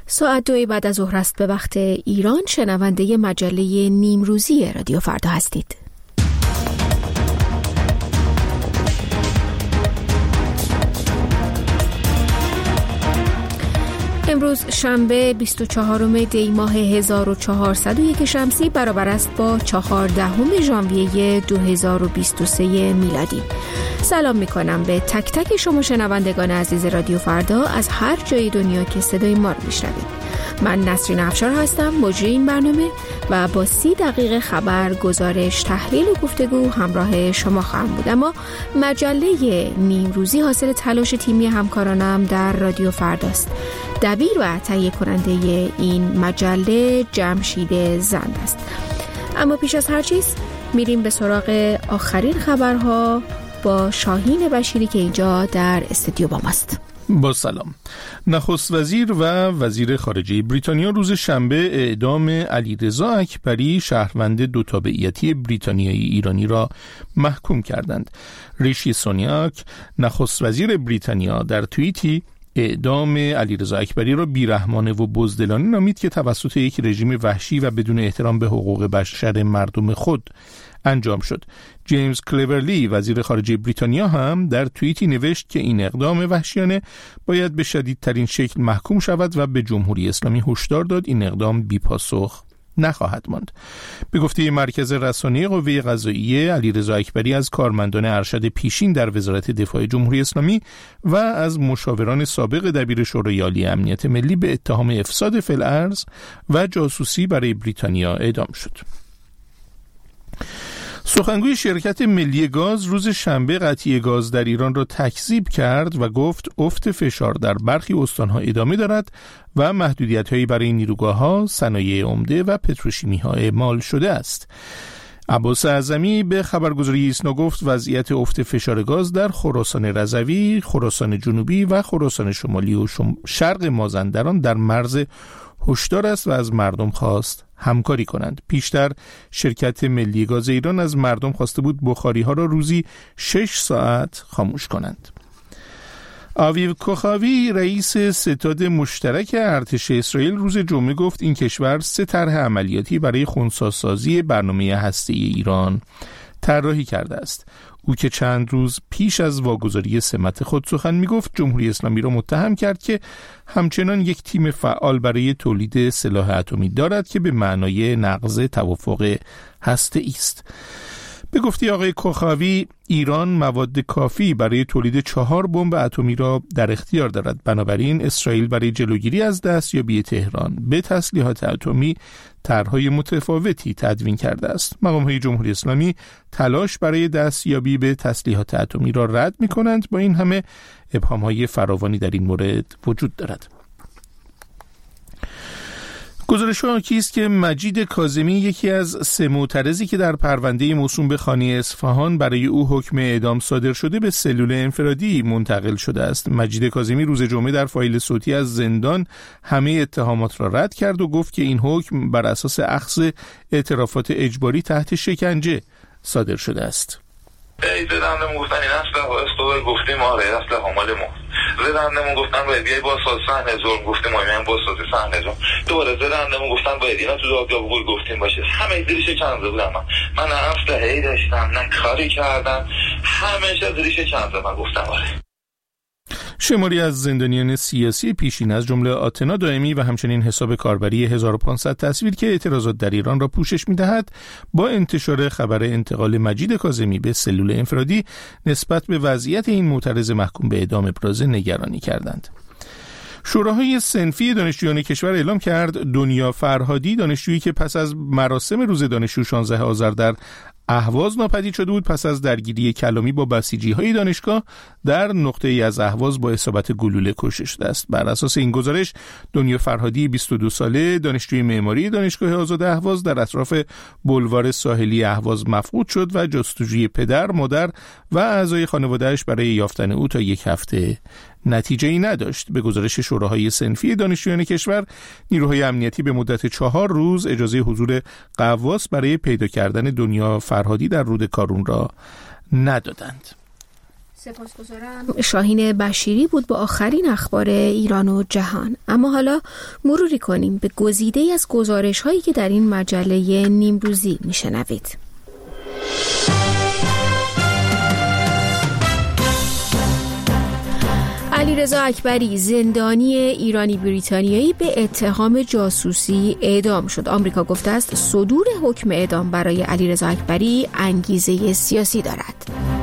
ساعت 2 بعد از ظهر است به وقت ایران. شنونده مجله نیمروزی رادیو فردا هستید. امروز شنبه 24 دی ماه 1401 شمسی برابر است با 14 ژانویه 2023 میلادی. سلام میکنم به تک تک شما شنوندگان عزیز رادیو فردا از هر جای دنیا که صدای ما رو میشنوید. من نسرین افشار هستم، مجری این برنامه و با 30 دقیقه خبر، گزارش، تحلیل و گفتگو همراه شما خواهم بود. اما مجله نیمروزی حاصل تلاش تیمی همکارانم در رادیو فرداست. دبیر و تهیه کننده این مجله جمشید زند است. اما پیش از هر چیز میریم به سراغ آخرین خبرها با شاهین بشیری که اینجا در استودیو با ماست. با سلام. نخست وزیر و وزیر خارجه بریتانیا روز شنبه اعدام علیرضا اکبری شهروند دو تابعیتی بریتانیایی ایرانی را محکوم کردند. ریشی سوناک نخست وزیر بریتانیا در توییتی اعدام علیرضا اکبری را بیرحمانه و بزدلانه نامید که توسط یک رژیم وحشی و بدون احترام به حقوق بشر مردم خود انجام شد. جیمز کلیورلی وزیر خارجه بریتانیا هم در توییتی نوشت که این اقدام وحشیانه باید به شدیدترین شکل محکوم شود و به جمهوری اسلامی هشدار داد این اقدام بی‌پاسخ نخواهد ماند. به گفته مرکز رسانه‌ای قوه قضاییه، علیرضا اکبری از کارمندان ارشد پیشین در وزارت دفاع جمهوری اسلامی و از مشاوران سابق دبیر شورای عالی امنیت ملی به اتهام افساد فی الارض و جاسوسی برای بریتانیا اعدام شد. سخنگوی شرکت ملی گاز روز شنبه قطعی گاز در ایران را تکذیب کرد و گفت افت فشار در برخی استانها ادامه دارد و محدودیت‌هایی برای نیروگاه‌ها، صنایع عمده و پتروشیمی‌ها اعمال شده است. عباس اعظمی به خبرگزاری ایسنا گفت وضعیت افت فشار گاز در خراسان رضوی، خراسان جنوبی و خراسان شمالی و شرق مازندران در مرز هشدار است و از مردم خواست همکاری کنند. پیشتر شرکت ملی گاز ایران از مردم خواسته بود بخاری‌ها را روزی 6 ساعت خاموش کنند. آویو کوخاوی رئیس ستاد مشترک ارتش اسرائیل روز جمعه گفت این کشور 3 طرح عملیاتی برای خنثی‌سازی برنامه هسته‌ای ایران طراحی کرده است. او که چند روز پیش از واگذاری سمت خود سخن می‌گفت، جمهوری اسلامی را متهم کرد که همچنان یک تیم فعال برای تولید سلاح اتمی دارد که به معنای نقض توافق هسته‌ای است. به گفته آقای کوخاوی، ایران مواد کافی برای تولید 4 بمب اتمی را در اختیار دارد. بنابراین اسرائیل برای جلوگیری از دستیابی تهران به تسلیحات اتمی طرح‌های متفاوتی تدوین کرده است. مقام‌های جمهوری اسلامی تلاش برای دستیابی به تسلیحات اتمی را رد می‌کنند. با این همه ابهام‌های فراوانی در این مورد وجود دارد. گزارش حاکی است که مجید کاظمی، یکی از 3 معترضی که در پرونده موسوم به خانه اصفهان برای او حکم اعدام صادر شده، به سلول انفرادی منتقل شده است. مجید کاظمی روز جمعه در فایل صوتی از زندان همه اتهامات را رد کرد و گفت که این حکم بر اساس اخذ اعترافات اجباری تحت شکنجه صادر شده است. زدندمون گفتن این اصلا گفتیم آره اصلا مال ما. زدندمون گفتن باید بیای با ساز صحنه ظلم، گفتیم ما با ساز صحنه ظلم. دوباره زدندمون گفتن باید اینا تو دادگاه بگوی، گفتیم باشه. همه زیرش کنده بودم. من نه اسلحه‌ای داشتم نه کاری کردم، همیشه زیرش کنده من گفتم آره. شماری از زندانیان سیاسی پیشین از جمله آتنا دائمی و همچنین حساب کاربری 1500 تصویر که اعتراضات در ایران را پوشش می‌دهد، با انتشار خبر انتقال مجید کاظمی به سلول انفرادی نسبت به وضعیت این معترض محکوم به اعدام ابراز نگرانی کردند. شوراهای صنفی دانشجویان کشور اعلام کرد دنیا فرهادی، دانشجویی که پس از مراسم روز دانشجو 16 آذر در اهواز ناپدید شده بود، پس از درگیری کلامی با بسیجی‌های دانشگاه در نقطه‌ای از اهواز با اصابت گلوله کشته شده است. بر اساس این گزارش، دنیا فرهادی 22 ساله دانشجوی معماری دانشگاه آزاد اهواز در اطراف بولوار ساحلی اهواز مفقود شد و جستجوی پدر، مادر و اعضای خانواده‌اش برای یافتن او تا 1 هفته نتیجه‌ای نداشت. به گزارش شوراهای صنفی دانشجویان کشور، نیروهای امنیتی به مدت 4 روز اجازه حضور غواص برای پیدا کردن دنیا فرهادی در رود کارون را ندادند. سپاسگزارم. شاهین بشیری بود با آخرین اخبار ایران و جهان. اما حالا مروری کنیم به گزیده‌ای از گزارش‌هایی که در این مجله نیمروزی میشنوید. علیرضا اکبری زندانی ایرانی بریتانیایی به اتهام جاسوسی اعدام شد. آمریکا گفته است صدور حکم اعدام برای علیرضا اکبری انگیزه سیاسی دارد.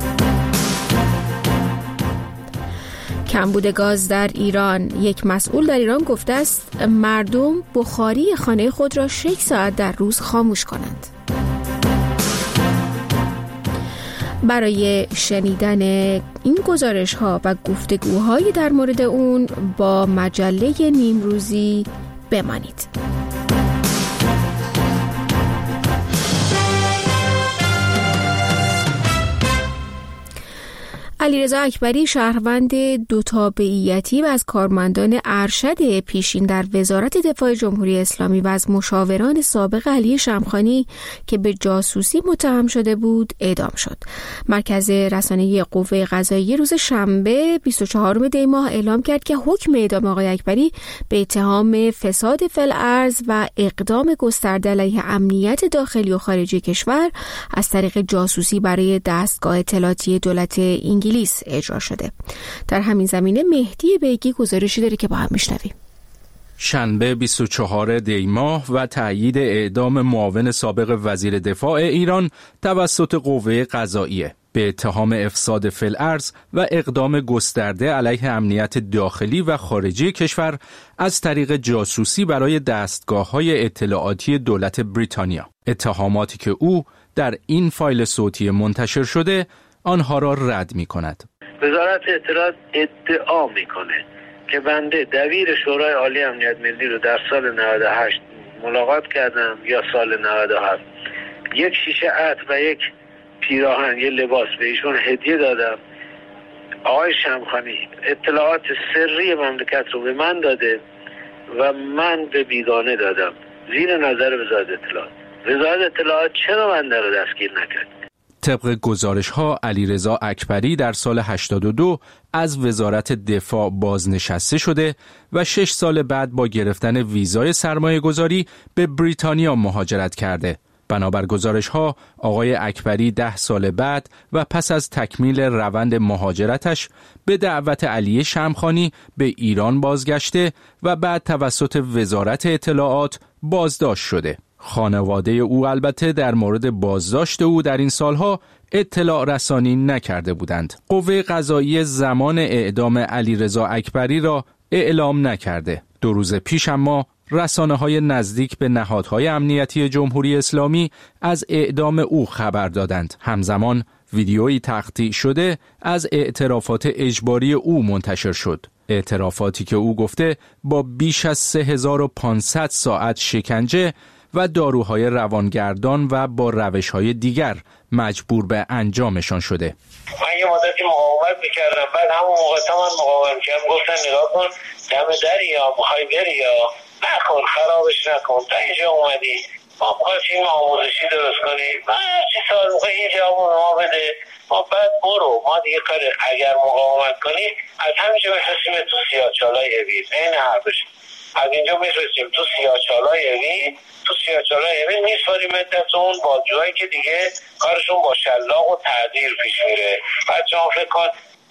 کمبود گاز در ایران. یک مسئول در ایران گفته است مردم بخاری خانه خود را 6 ساعت در روز خاموش کنند. برای شنیدن این گزارش‌ها و گفتگوهای در مورد اون با مجله نیمروزی بمانید. علیرضا اکبری شهروند دو تابعیتی و از کارمندان ارشد پیشین در وزارت دفاع جمهوری اسلامی و از مشاوران سابق علی شمخانی که به جاسوسی متهم شده بود اعدام شد. مرکز رسانه‌ای قوه قضاییه روز شنبه 24 دی ماه اعلام کرد که حکم اعدام آقای اکبری به اتهام فساد فی الارض و اقدام گسترده علیه امنیت داخلی و خارجی کشور از طریق جاسوسی برای دستگاه اطلاعاتی دولت انگلیس اجرا شده. در همین زمینه مهدی بیگی گزارشی داره که با هم میشنویم. شنبه 24 دی ماه و تأیید اعدام معاون سابق وزیر دفاع ایران توسط قوه قضاییه به اتهام افساد فی الارض و اقدام گسترده علیه امنیت داخلی و خارجی کشور از طریق جاسوسی برای دستگاه‌های اطلاعاتی دولت بریتانیا. اتهاماتی که او در این فایل صوتی منتشر شده آنها را رد می کند. وزارت اطلاعات ادعا میکنه که بنده دبیر شورای عالی امنیت ملی رو در سال 98 ملاقات کردم یا سال 97 یک شیشه عطر و یک پیراهن یه لباس به ایشون هدیه دادم. آقای شمخانی اطلاعات سری مملکت رو به من داده و من به بیگانه دادم زیر نظر وزارت اطلاعات. وزارت اطلاعات چرا بنده رو دستگیر نکرد؟ طبق گزارش‌ها علیرضا اکبری در سال 82 از وزارت دفاع بازنشسته شده و 6 سال بعد با گرفتن ویزای سرمایه‌گذاری به بریتانیا مهاجرت کرده. بنابر گزارش‌ها آقای اکبری 10 سال بعد و پس از تکمیل روند مهاجرتش به دعوت علی شمخانی به ایران بازگشته و بعد توسط وزارت اطلاعات بازداشت شده. خانواده او البته در مورد بازداشت او در این سالها اطلاع رسانی نکرده بودند. قوه قضاییه زمان اعدام علیرضا اکبری را اعلام نکرده. 2 روز پیش اما رسانه‌های نزدیک به نهادهای امنیتی جمهوری اسلامی از اعدام او خبر دادند. همزمان ویدیویی تقطیع شده از اعترافات اجباری او منتشر شد. اعترافاتی که او گفته با بیش از 3500 ساعت شکنجه و داروهای روانگردان و با روش‌های دیگر مجبور به انجامشان شده. من یه مدتی مقاومت میکردم، بعد همون موقع من مقاومت کردم گفتن نگاه کن دم دری یا میخوای بری یا نکن خرابش نکن تا اینجا اومدی ما میخوای فیلم آموزشی درست کنی من چی سال میخوای اینجا ما بده ما بعد برو ما دیگه کار اگر مقاومت کنی از همینجا بفرستیم تو سیاهچالای اوید این حرفش از اینجا میفرستیم تو سیاهچالای اوید تو سیاهچالای اوید میسپاریم تو اون بازجوهایی که دیگه کارشون با شلاق و تعذیر پیش میره. بچه ها فکر کن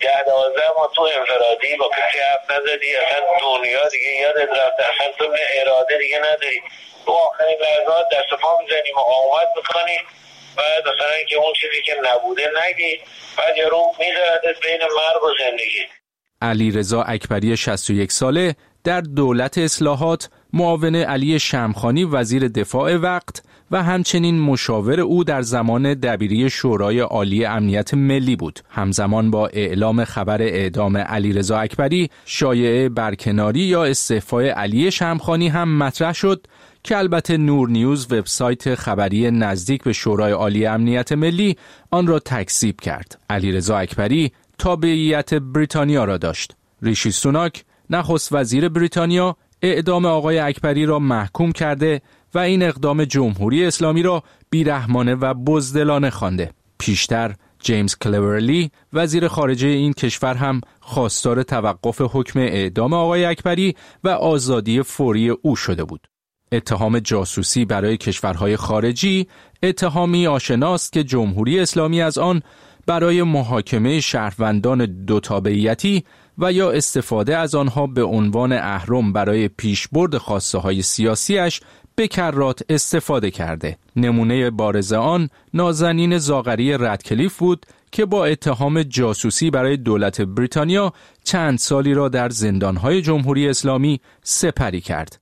10-12 ما تو انفرادی با کسی حرف نزدی اصلا دنیا دیگه یادت رفته اصلا تو اراده دیگه نداری تو آخرین لحظات دست پا میزنی مقاومت میکنی بعد مثلا اینکه اون چیزی که نبوده نگی بعد یارو میذارتت بین مرگ و زندگی. علیرضا اکبری 61 ساله در دولت اصلاحات معاون علی شمخانی وزیر دفاع وقت و همچنین مشاور او در زمان دبیری شورای عالی امنیت ملی بود. همزمان با اعلام خبر اعدام علیرضا اکبری شایعه برکناری یا استعفای علی شمخانی هم مطرح شد که البته نور نیوز وبسایت خبری نزدیک به شورای عالی امنیت ملی آن را تکذیب کرد. علیرضا اکبری تابعیت بریتانیا را داشت. ریشی سوناک نخست وزیر بریتانیا اعدام آقای اکبری را محکوم کرده و این اقدام جمهوری اسلامی را بیرحمانه و بزدلانه خوانده. پیشتر جیمز کلورلی وزیر خارجه این کشور هم خواستار توقف حکم اعدام آقای اکبری و آزادی فوری او شده بود. اتهام جاسوسی برای کشورهای خارجی اتهامی آشناست که جمهوری اسلامی از آن برای محاکمه شهروندان دو تابعیتی و یا استفاده از آنها به عنوان اهرم برای پیشبرد خواسته‌های سیاسیش به کرات استفاده کرده. نمونه بارز آن نازنین زاغری ردکلیف بود که با اتهام جاسوسی برای دولت بریتانیا چند سالی را در زندانهای جمهوری اسلامی سپری کرد.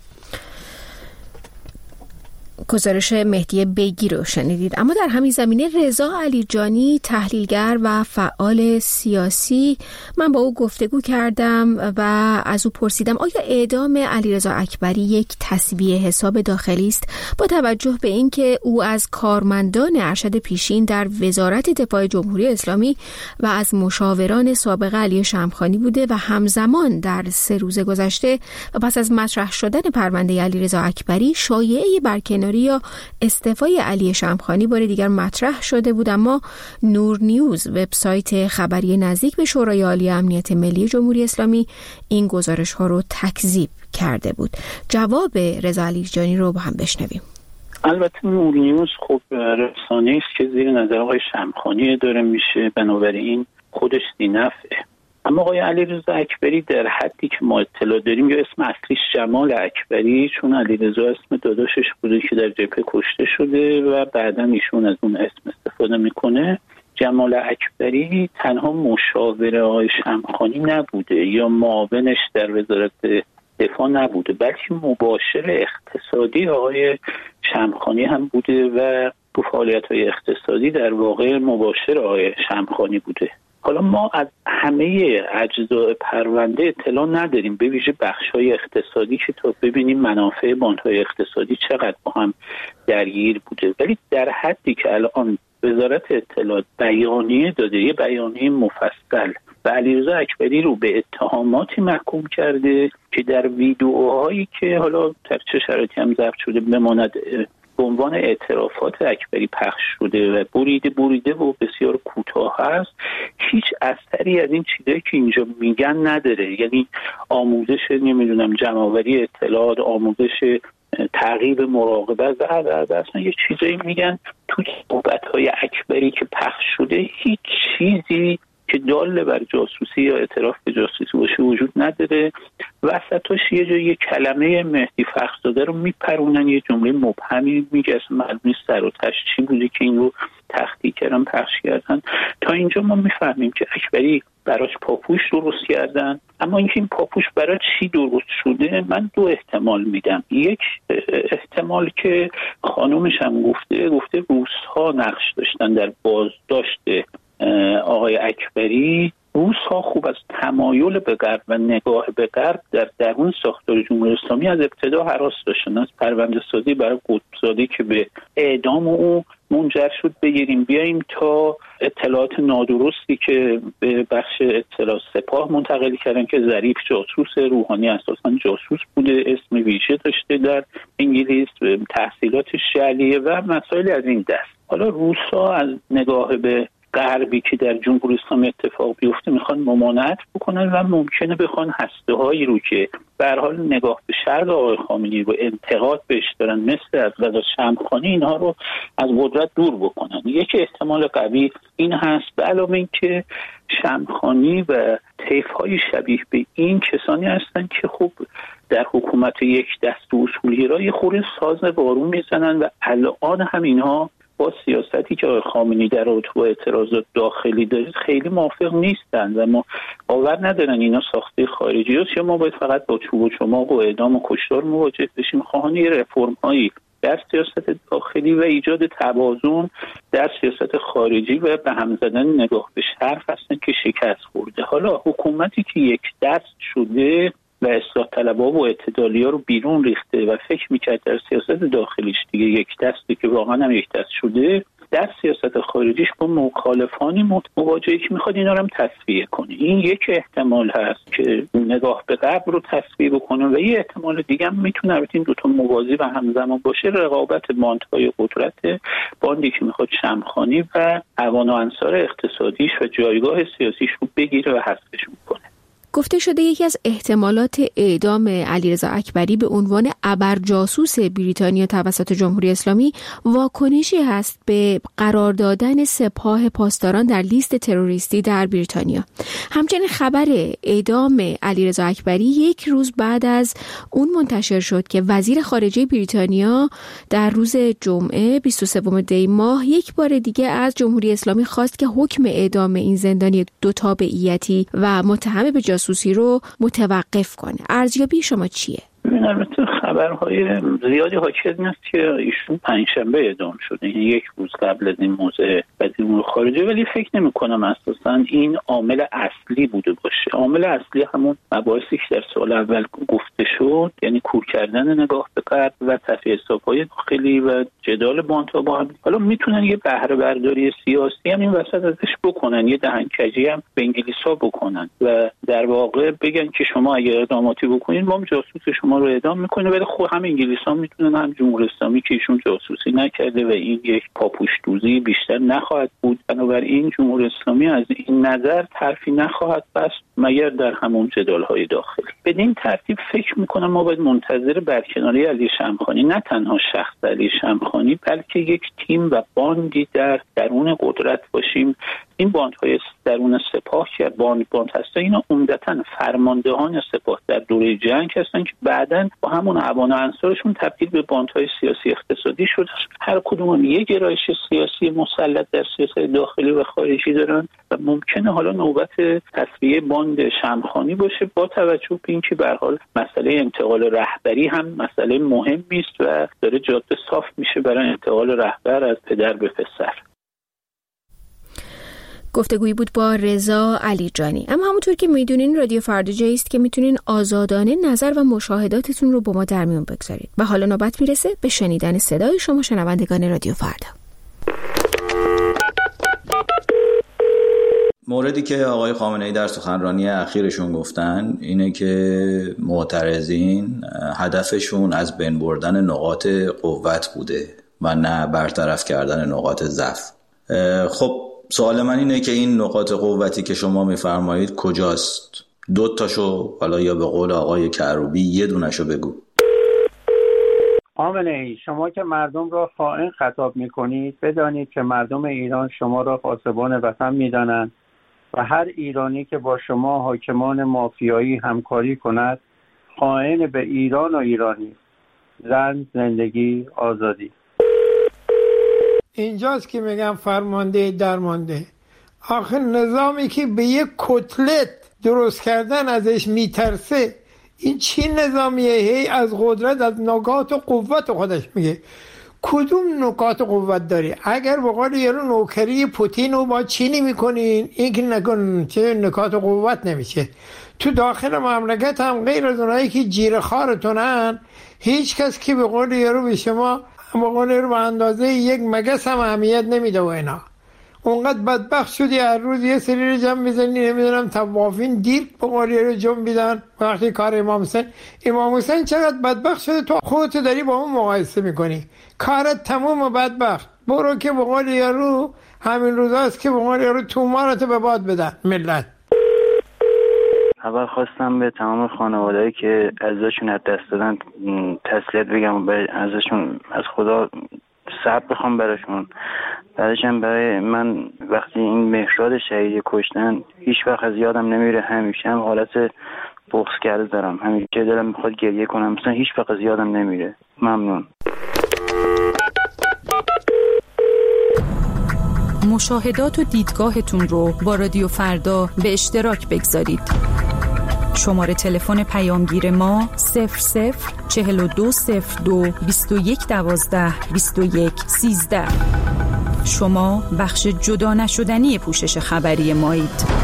گزارش مهدی بیگی رو شنیدید. اما در همین زمینه رضا علیجانی، تحلیلگر و فعال سیاسی، من با او گفتگو کردم و از او پرسیدم آیا اعدام علیرضا اکبری یک تسبیح حساب داخلی است با توجه به اینکه او از کارمندان ارشد پیشین در وزارت دفاع جمهوری اسلامی و از مشاوران سابق علی شمخانی بوده و همزمان در 3 روز گذشته و پس از مطرح شدن پرونده علیرضا اکبری شایعه برکناری یا استعفای علی شمخانی بار دیگر مطرح شده بود، اما نور نیوز وبسایت خبری نزدیک به شورای عالی امنیت ملی جمهوری اسلامی این گزارش ها رو تکذیب کرده بود. جواب رضا علیجانی رو با هم بشنویم. البته نور نیوز خب رسانه‌ای است که زیر نظر آقای شمخانی اداره میشه، بنابراین خودش ذی‌نفعه. اما آقای علیرضا اکبری در حدی که ما اطلاع داریم، یا اسم اصلیش جمال اکبری، چون علیرضا اسم داداشش بوده که در جبهه کشته شده و بعداً ایشون از اون اسم استفاده میکنه، جمال اکبری تنها مشاور آقای شمخانی نبوده یا معاونش در وزارت دفاع نبوده، بلکه مباشر اقتصادی آقای شمخانی هم بوده و تو فعالیت‌های اقتصادی در واقع مباشر آقای شمخانی بوده. حالا ما از همه اجزای پرونده اطلاع نداریم، به ویژه بخش‌های اقتصادی که تا ببینیم منافع باندهای اقتصادی چقدر با هم درگیر بوده، ولی در حدی که الان وزارت اطلاعات بیانیه داده، یه بیانیه مفصل و علیرضا اکبری رو به اتهاماتی محکوم کرده که در ویدئوهایی که حالا در چه شرایطی هم ضبط شده بماند به عنوان اعترافات اکبری پخش شده و بریده و بسیار کوتاه هست، هیچ اثری از این چیزایی که اینجا میگن نداره. یعنی آموزش نمیدونم جمع‌آوری اطلاعات، آموزش تعقیب مراقبت و اصلا یه چیزایی میگن تو صحبت‌های اکبری که پخش شده، هیچ چیزی که دال بر جاسوسی یا اعتراف به جاسوسی باشه وجود نداره. وسطاش یه جای یه کلمه مهدی فخرزاده رو میپرونن، یه جمله مبهمی میگه، اصلا معلوم نیست سر و تهش چی بوده که این رو تخطی کردن پخش کردن. تا اینجا ما میفهمیم که اکبری براش پاپوش درست کردن، اما اینکه این پاپوش برای چی درست شده من 2 احتمال میدم. یک احتمال که خانومش هم گفته روس‌ها نقش داشتن در بازداشت آقای اکبری. روس‌ها خوب از تمایل به غرب و نگاه به غرب در درون ساختار جمهوری اسلامی از ابتدا هراس داشتن، از پرونده سازی برای قطب‌زاده که به اعدام او منجر شد بگیریم بیاییم تا اطلاعات نادرستی که به بخش اطلاعات سپاه منتقل کردن که ظریف جاسوس، روحانی اساساً جاسوس بوده، اسم ویژه داشته در انگلیس، تحصیلاتش عالیه و مسائل از این دست. حالا روس‌ها از نگاه به غربی که در جمهوری اسلامی اتفاق بیفته میخوان ممانعت بکنن و ممکنه بخوان هسته‌هایی رو که به هر حال نگاه به شرق آقای خامنه‌ای رو انتقاد بهش دارن، مثل از رضا شمخانی، اینها رو از قدرت دور بکنن. یکی احتمال قوی این هست، به علاوه این که شمخانی و طیف‌های شبیه به این کسانی هستن که خب در حکومت یک دست اصولگرا یه خورده ساز بارون میزنن و الان هم اینها با سیاستی که آقای خامنه‌ای در رابطه با اعتراضات داخلی دارید خیلی موافق نیستند و ما باور ندارن اینا ساخته خارجی است یا ما باید فقط با چوب و چماق و اعدام و کشتار مواجه بشیم. خواهان رفرم‌هایی در سیاست داخلی و ایجاد توازن در سیاست خارجی و به هم زدن نگاه به شرق هستن که شکست خورده. حالا حکومتی که یک دست شده و اصلاح طلبها و اعتدالیا رو بیرون ریخته و فکر میکرد در سیاست داخلیش دیگه یک دستی که واقعا هم یک دست شده، در سیاست خارجیش با مخالفانی مواجهه که میخواد اینا رو هم تصفیه کنه. این یک احتمال هست که نگاه به غرب رو تصفیه بکنه و یه احتمال دیگه هم میتونه البته این دو تا موازی و همزمان باشه، رقابت باندهای قدرت، باندی که میخواد شمخانی و اوان و انصار اقتصادیش و جایگاه سیاسیش رو بگیره و حذفش کنه. گفته شده یکی از احتمالات اعدام علیرضا اکبری به عنوان ابرجاسوس بریتانیا توسط جمهوری اسلامی واکنشی هست به قرار دادن سپاه پاسداران در لیست تروریستی در بریتانیا. همچنین خبر اعدام علیرضا اکبری یک روز بعد از اون منتشر شد که وزیر خارجه بریتانیا در روز جمعه 23 دی ماه یک بار دیگه از جمهوری اسلامی خواست که حکم اعدام این زندانی دو تابعیتی و متهم به جاسوسی رو متوقف کنه. ارزیابی شما چیه؟ البته خبرهای زیادی حاکی از این است که ایشون پنجشنبه اعدام شده، یعنی یک روز قبل از این موضع وزیر امور خارجه، ولی فکر نمی‌کنم اساساً این عامل اصلی بوده باشه. عامل اصلی همون مباحثی که در سال اول گفته شد، یعنی کور کردن نگاه به غرب و تفعیل حساب‌های داخلی و جدال باندها با هم. حالا میتونن یه بهره برداری سیاسی هم این وسط ازش بکنن، یه دهنکجی هم به انگلیس‌ها بکنن و در واقع بگن که شما اگه اقداماتی بکنید ما جاسوس شما رو اعدام میکنه، ولی خود هم انگلیس‌ها میتونن هم جمهوری اسلامی که ایشون جاسوسی نکرده و این یک پاپوش‌دوزی بیشتر نخواهد بود، بنابراین جمهوری اسلامی از این نظر حرفی نخواهد بست مگر در همون جدال‌های داخلی. بدین ترتیب فکر میکنم ما باید منتظر برکناری علی شمخانی، نه تنها شخص علی شمخانی، بلکه یک تیم و باندی در درون قدرت باشیم. این باندهای درون سپاه که باند هستن، اینا عمدتاً فرماندهان سپاه در دوره جنگ هستن که بعداً با همون اوان و انصارشون تبدیل به باندهای سیاسی اقتصادی شد. هر کدوم یک گرایش سیاسی مسلط در سیاست داخلی و خارجی دارن و ممکنه حالا نوبت تصفیه باند شمخانی باشه، با توجه به اینکه به هر حال مسئله انتقال رهبری هم مسئله مهمی است و داره جاده صاف میشه برای انتقال رهبر از پدر به پسر. گفتگویی بود با رضا علیجانی. اما همونطور که میدونین رادیو فردا جایی است که میتونین آزادانه نظر و مشاهداتتون رو با ما در میون بگذارید. و حالا نوبت میرسه به شنیدن صدای شما شنوندگان رادیو فردا. موردی که آقای خامنه‌ای در سخنرانی اخیرشون گفتن اینه که معترضین هدفشون از بین بردن نقاط قوت بوده و نه برطرف کردن نقاط ضعف. خب سوال من اینه که این نقاط قوتی که شما میفرمایید کجاست؟ 2 تاشو حالا یا به قول آقای کروبی یه دونشو بگو. خامنه‌ای، شما که مردم را خائن خطاب میکنید، بدانید که مردم ایران شما را پاسبان وطن میدانند و هر ایرانی که با شما حاکمان مافیایی همکاری کند خائن به ایران و ایرانی. زن، زندگی، آزادی. اینجاست که میگم فرمانده درمانده. آخه نظامی که به یک کتلت درست کردن ازش میترسه، این چی نظامیه؟ هی از قدرت، از نکات قوت خودش میگه. کدوم نکات قوت داری؟ اگر به قول یارو نوکری پوتین رو با چینی میکنین، این که نکن چه نکات قوت نمیشه. تو داخل مملکت هم غیر از اونایی که جیر خارتونن، هیچ کس که به قول یارو به شما به قول یارو به اندازه یک مگس هم اهمیت نمیده و اینا. اونقدر بدبخت شدی هر روز یه سری رو جمع میزنی، نمیدونم توافین دیر به قول یارو جمع بیدن. وقتی کار امام حسین چقدر بدبخت شده، تو خودتو داری با اون مقایسه میکنی. کارت تموم و بدبخت. برو که به قول یارو همین روزاست که به قول یارو تومارتو به باد بدن ملت. اول خواستم به تمام خانواده‌ای که عزیزشون از دست دادن تسلیت بگم و ازشون از خدا صبر بخوام براشون. بعدش هم برای من وقتی این مهراد شهیدی کشتن هیچ وقت از یادم نمیره، همیشه هم حالت بغض کرده دارم، همیشه دلم میخواد گریه کنم، مثلا هیچ وقت از یادم نمیره. ممنون. مشاهدات و دیدگاهتون رو با رادیو فردا به اشتراک بگذارید. شماره تلفن پیامگیر ما 004202 2112 2113. شما بخش جدا نشدنی پوشش خبری مایید.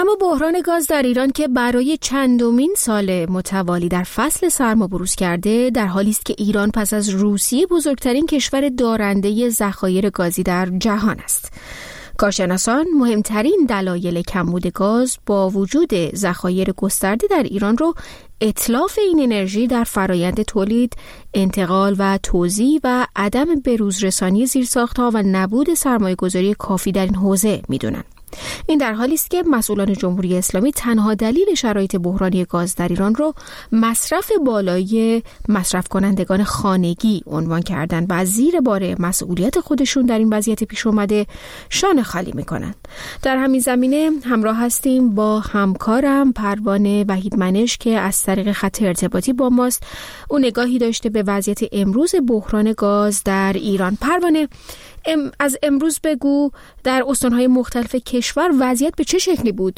اما بحران گاز در ایران که برای چندمین سال متوالی در فصل سرما بروز کرده، در حالی است که ایران پس از روسیه بزرگترین کشور دارنده ذخایر گازی در جهان است. کارشناسان مهمترین دلایل کمبود گاز با وجود ذخایر گسترده در ایران رو اتلاف این انرژی در فرایند تولید، انتقال و توزیع و عدم بروزرسانی زیرساخت‌ها و نبود سرمایه‌گذاری کافی در این حوزه می‌دونن. این در حالی است که مسئولان جمهوری اسلامی تنها دلیل شرایط بحرانی گاز در ایران رو مصرف بالای مصرف کنندگان خانگی عنوان کردن و از زیر بار مسئولیت خودشون در این وضعیت پیش اومده شانه خالی میکنن. در همین زمینه همراه هستیم با همکارم پروانه وحیدمنش که از طریق خط ارتباطی با ماست. او نگاهی داشته به وضعیت امروز بحران گاز در ایران. پروانه، از امروز بگو در استان‌های مختلف کشور وضعیت به چه شکلی بود؟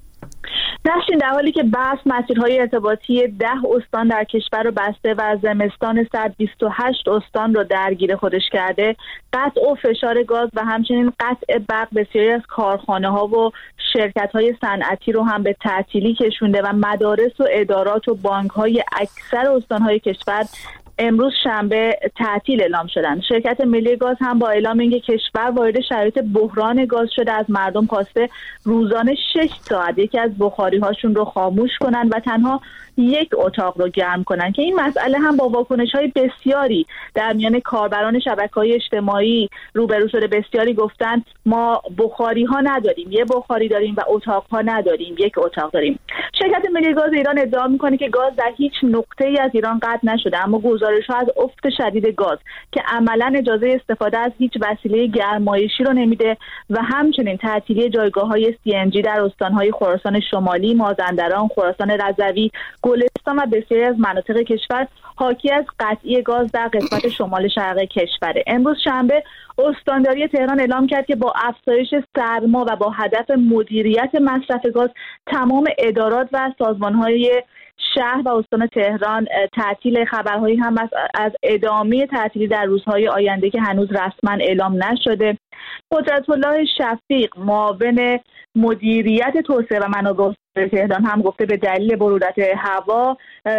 نشین، در حالی که بس مسیرهای ارتباطی 10 استان در کشور رو بسته و زمستان سرد 28 استان رو درگیر خودش کرده، قطع و فشار گاز و همچنین قطع برق بسیاری از کارخانه‌ها و شرکت‌های صنعتی رو هم به تعطیلی کشونده و مدارس و ادارات و بانک‌های اکثر استان‌های کشور امروز شنبه تعطیل اعلام شدند. شرکت ملی گاز هم با اعلام اینکه کشور وارد شرایط بحران گاز شده از مردم خواسته روزانه 6 ساعت یکی از بخاری‌هاشون رو خاموش کنن و تنها یک اتاق رو گرم کنن که این مسئله هم با واکنش‌های بسیاری در میان کاربران شبکه‌های اجتماعی روبرو شده. بسیاری گفتن ما بخاری‌ها نداریم، یه بخاری داریم و اتاق‌ها نداریم، یک اتاق داریم. شرکت ملی گاز ایران ادعا می‌کنه که گاز در هیچ نقطه‌ای از ایران قطع نشده، اما گزارش‌ها از افت شدید گاز که عملاً اجازه استفاده از هیچ وسیله گرمایشی رو نمیده و همچنین تعطیلی جایگاه‌های CNG در استان‌های خراسان شمالی، مازندران، خراسان رضوی، گلستان و بسیاری از مناطق کشور حاکی از قطعی گاز در قسمت شمال شرق کشوره. امروز شنبه استانداری تهران اعلام کرد که با افزایش سرما و با هدف مدیریت مصرف گاز تمام ادارات و سازمان‌های شهر و استان تهران تعطیل. خبرهایی هم از ادامه تعطیلی در روزهای آینده که هنوز رسما اعلام نشده. قدرت الله شفیق معاون مدیریت توسعه و منابع تهران هم گفته به دلیل برودت هوا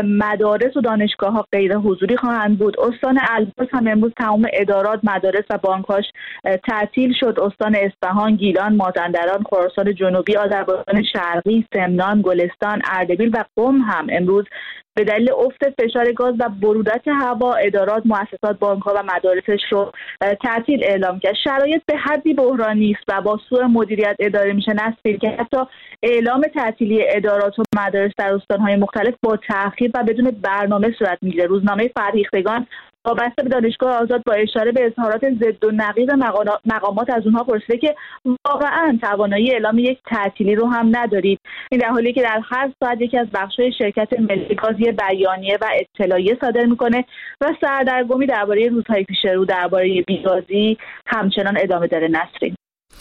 مدارس و دانشگاه‌ها غیر حضوری خواهند بود. استان البرز هم امروز تمام ادارات، مدارس و بانک‌هاش تعطیل شد. استان اصفهان، گیلان، مازندران، خراسان جنوبی، آذربایجان شرقی، سمنان، گلستان، اردبیل و قم هم امروز به دلیل افت فشار گاز و برودت هوا ادارات، مؤسسات، بانک‌ها و مدارسش رو تعطیل اعلام کرد. شرایط به حدی بحرانی است و با سوء مدیریت اداره میشه نصفی که حتی اعلام تعطیلی ادارات و مدارس در استان‌های مختلف با تأخیر و بدون برنامه صورت میگیره. روزنامه فرهیختگان وابسته به دانشگاه آزاد با اشاره به اظهارات ضد و نقیض مقامات از اونها پرسیده که واقعا توانایی اعلام یک تعطیلی رو هم ندارید. این در حالی که در هر ساعت یکی از بخش‌های شرکت ملی گاز بیانیه و اطلاعیه صادر میکنه و سردرگمی درباره روزهای پیش رو درباره بیگازی همچنان ادامه داره. نسرین،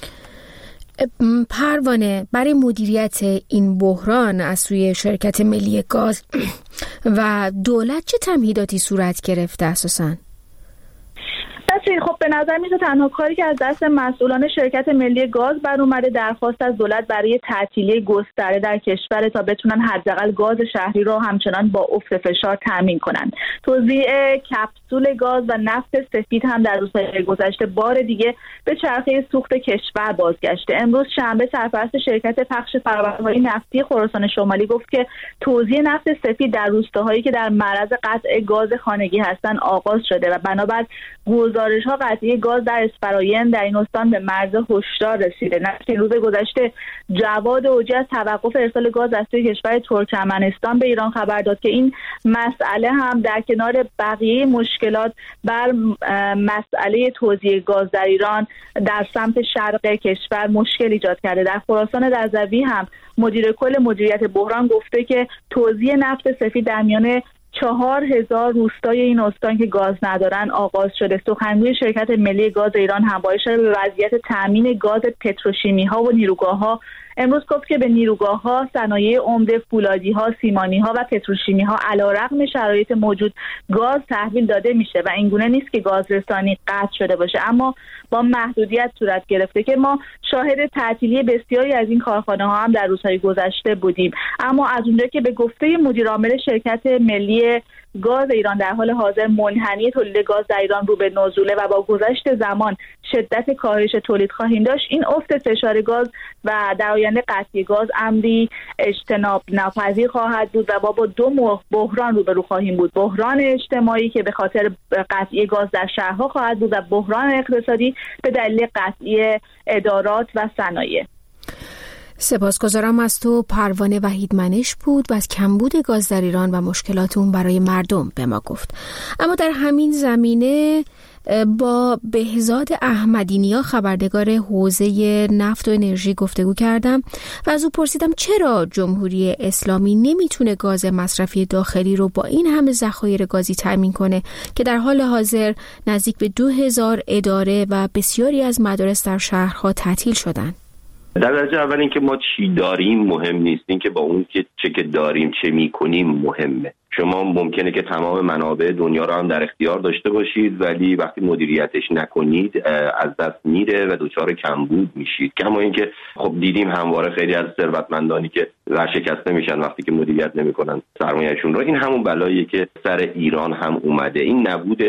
پروانه، برای مدیریت این بحران از سوی شرکت ملی گاز و دولت چه تمهیداتی صورت گرفته اساساً؟ خب به نظر میاد تنها کاری که از دست مسئولان شرکت ملی گاز بر اومده درخواست از دولت برای تعطیلی گسترده در کشور تا بتونن حداقل گاز شهری رو همچنان با افت فشار تامین کنن. توزیع کپسول گاز و نفت سفید هم در روزهای گذشته بار دیگه به چرخه سوخت کشور بازگشته. امروز شنبه سرپرست شرکت پخش فرآوردهای نفتی خراسان شمالی گفت که توزیع نفت سفید در روستاهایی که در معرض قطع گاز خانگی هستن آغاز شده و بنابر گزارش‌ها قطعی گاز در اسفراین در این استان به مرز هشدار رسیده. نشر روز گذشته جواد اوجی از توقف ارسال گاز از سوی کشور ترکمنستان به ایران خبر داد که این مسئله هم در کنار بقیه مشکلات بر مسئله توزیع گاز در ایران در سمت شرق کشور مشکل ایجاد کرده. در خراسان رضوی هم مدیر کل مدیریت بحران گفته که توزیع نفت سفید در میان 4000 روستای این استان که گاز ندارن آغاز شده. سخنگوی شرکت ملی گاز ایران هم با اشاره به وضعیت تامین گاز پتروشیمی ها و نیروگاه ها امروز گفت که به نیروگاه‌ها، صنایع عمده، فولادی‌ها، سیمانی‌ها و پتروشیمی‌ها علیرغم شرایط موجود گاز تحویل داده میشه و اینگونه نیست که گاز رسانی قطع شده باشه، اما با محدودیت صورت گرفته که ما شاهد تعطیلی بسیاری از این کارخانه‌ها هم در روزهای گذشته بودیم. اما از اونجا که به گفته مدیرعامل شرکت ملی گاز ایران در حال حاضر منحنی تولید گاز در ایران رو به نزوله و با گذشت زمان شدت کاهش تولید خواهیم داشت، این افت فشار گاز و در آینده قطعی گاز امری اجتناب ناپذیر خواهد بود و با دو بحران روبرو خواهیم بود: بحران اجتماعی که به خاطر قطعی گاز در شهرها خواهد بود و بحران اقتصادی به دلیل قطعی ادارات و صنایع. سپاسگزارم از تو. پروانه وحیدمنش بود و از کمبود گاز در ایران و مشکلات اون برای مردم به ما گفت. اما در همین زمینه با بهزاد احمدی‌نیا خبرنگار حوزه نفت و انرژی گفتگو کردم و از او پرسیدم چرا جمهوری اسلامی نمیتونه گاز مصرفی داخلی رو با این همه ذخایر گازی تامین کنه که در حال حاضر نزدیک به 2000 اداره و بسیاری از مدارس در شهرها تعطیل شدن. در درجه اول این که ما چی داریم مهم نیست، این که با اون که چه که داریم چه میکنیم مهمه. شما ممکنه که تمام منابع دنیا رو هم در اختیار داشته باشید ولی وقتی مدیریتش نکنید از دست میره و دچار کمبود میشید. کما اینکه خب دیدیم همواره خیلی از ثروتمندانی که ورشکسته میشن وقتی که مدیریت نمیکنن سرمایه‌شون رو. این همون بلاییه که سر ایران هم اومده. این نبود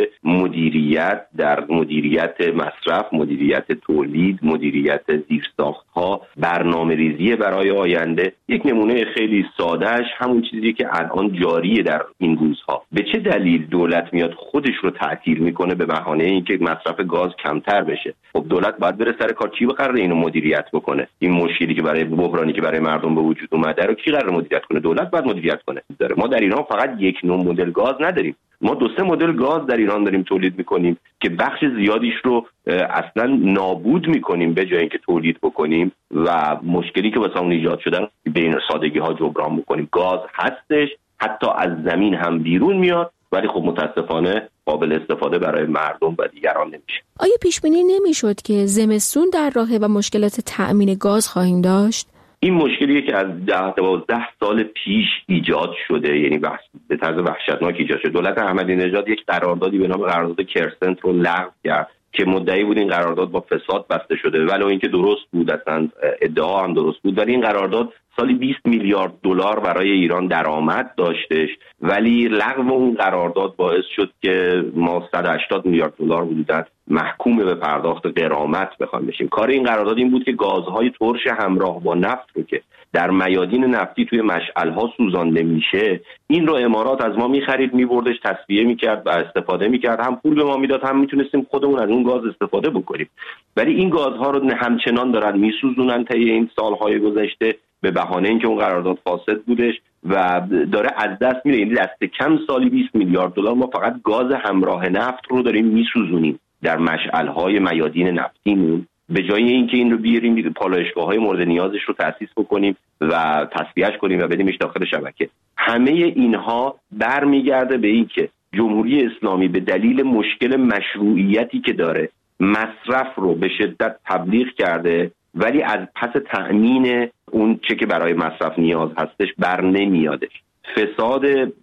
مدیریت در مدیریت مصرف، مدیریت تولید، مدیریت زیرساخت‌ها، برنامه‌ریزی برای آینده. یک نمونه خیلی سادهش همون چیزی که الان جاریه در این روزها. به چه دلیل دولت میاد خودش رو تعطیل میکنه به بهانه اینکه مصرف گاز کمتر بشه؟ خب دولت باید بره سر کار. کی قراره اینو مدیریت بکنه؟ این مشکلی که برای بحرانی که برای مردم به وجود اومده رو کی قراره مدیریت کنه؟ دولت باید مدیریت کنه. ما در ایران فقط یک نوع مدل گاز نداریم. ما 2-3 مدل گاز در ایران داریم تولید میکنیم که بخش زیادیش رو اصلا نابود میکنیم به جای اینکه تولید بکنیم و مشکلی که واسه اون ایجاد شدن به این سادگی ها جبران بکنیم. گاز هستش، حتی از زمین هم بیرون میاد ولی خب متاسفانه قابل استفاده برای مردم و دیگران نمیشه. آیا پیش بینی نمیشد که زمستون در راهه و مشکلات تأمین گاز خواهیم داشت؟ این مشکلیه که از 10-12 سال پیش ایجاد شده، یعنی به طرز وحشتناک ایجاد شده. دولت احمدی نژاد یک قراردادی به نام قرارداد کرسنت رو لغو کرد که مدعی بود این قرارداد با فساد بسته شده، ولی اینکه درست بود، اصلا ادعا هم درست بود، ولی این قرارداد سالی 20 میلیارد دلار برای ایران درآمد داشتش، ولی لغو اون قرارداد باعث شد که ما 180 میلیارد دلار حدوداً محکوم به پرداخت غرامت بخوایم بشیم. کار این قرارداد این بود که گازهای ترش همراه با نفت رو که در میادین نفتی توی مشعل‌ها سوزانده میشه، این رو امارات از ما می‌خرید، می‌بردش تصفیه می‌کرد و استفاده می‌کرد، هم پول به ما میداد، هم میتونستیم خودمون از اون گاز استفاده بکنیم. ولی این گازها رو همچنان دارن میسوزونن طی این سال‌های گذشته به بهانه اینکه اون قرارداد فاسد بودش و داره از دست میره. این دست کم سالی 20 میلیارد دلار ما فقط گاز همراه نفت رو داریم میسوزونیم در مشعل‌های میادین نفتیمون، به جای اینکه این رو بیاریم پالایشگاه‌های مورد نیازش رو تأسیس بکنیم و تصفیهش کنیم و بدیمش داخل شبکه. همه اینها برمیگرده به این که جمهوری اسلامی به دلیل مشکل مشروعیتی که داره مصرف رو به شدت تبلیغ کرده ولی از پس تأمین اون چه که برای مصرف نیاز هستش بر نمیادش. فساد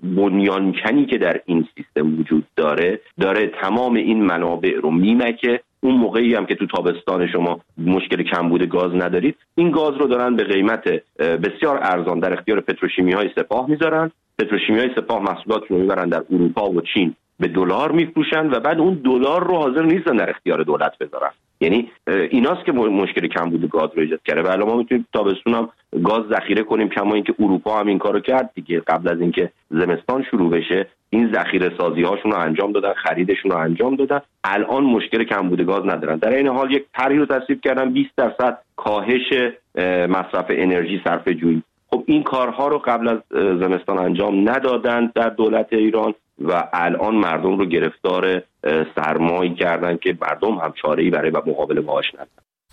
بنیانکنی که در این سیستم وجود داره تمام این منابع رو میمکه. اون موقعی هم که تو تابستان شما مشکل کمبود گاز ندارید، این گاز رو دارن به قیمت بسیار ارزان در اختیار پتروشیمی‌های سپاه میذارن. پتروشیمی‌های سپاه محصولاتشون رو میبرن در اروپا و چین به دلار میفروشن و بعد اون دلار رو حاضر نیستن در اختیار دولت بذارن. یعنی ایناست که مشکل کمبود گاز رو ایجاد کرده و الان ما میتونیم تابستون هم گاز ذخیره کنیم، کما اینکه اروپا هم این کارو کرد دیگه. قبل از اینکه زمستان شروع بشه این ذخیره سازی هاشون رو انجام دادن، خریدشون رو انجام دادن، الان مشکل کمبود گاز ندارن. در این حال یک طرحی رو تصویب کردن 20% کاهش مصرف انرژی صرفه جویی. خب این کارها رو قبل از زمستان انجام ندادن در دولت ایران و الان مردم رو گرفتار سرمایی کردن که مردم هم چاره‌ای برای مقابله باهاش ندارن.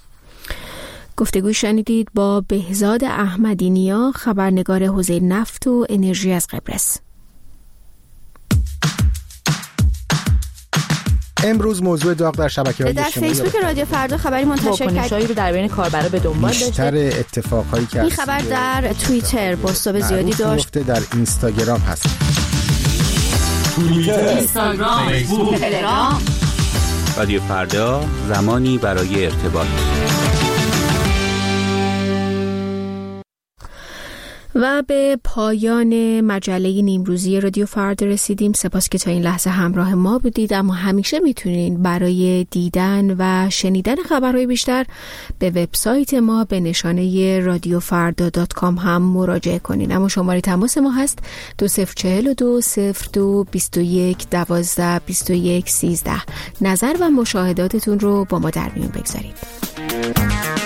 گفتگوی شنیدید با بهزاد احمدی‌نیا، خبرنگار حوزه نفت و انرژی از قبرس. امروز موضوع داغ در شبکه‌های اجتماعی در فیسبوک رادیو فردا خبری منتشر واکنشایی رو در بین کاربرا به دنبال داشته. بیشتر اتفاقایی که این خبر در توییتر بازتاب زیادی داشت. در اینستاگرام هست. توییتر، اینستاگرام، فیسبوک، تلگرام. رادیو فردا، زمانی برای ارتباط. و به پایان مجله نیمروزی رادیو فردا رسیدیم. سپاس که تا این لحظه همراه ما بودید. اما همیشه میتونید برای دیدن و شنیدن خبرهای بیشتر به وبسایت ما به نشانه radiofarda.com هم مراجعه کنید. اما شماره تماس ما هست 2042 02 21 12 21 13. نظر و مشاهداتتون رو با ما در میون بگذارید.